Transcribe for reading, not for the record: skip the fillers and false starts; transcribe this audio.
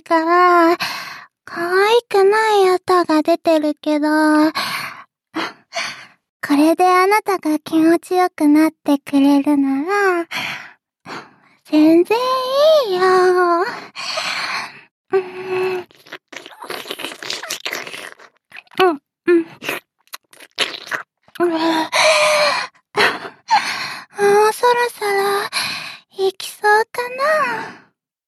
から、可愛くない音が出てるけど、これであなたが気持ちよくなってくれるなら、全然いいよ。うん。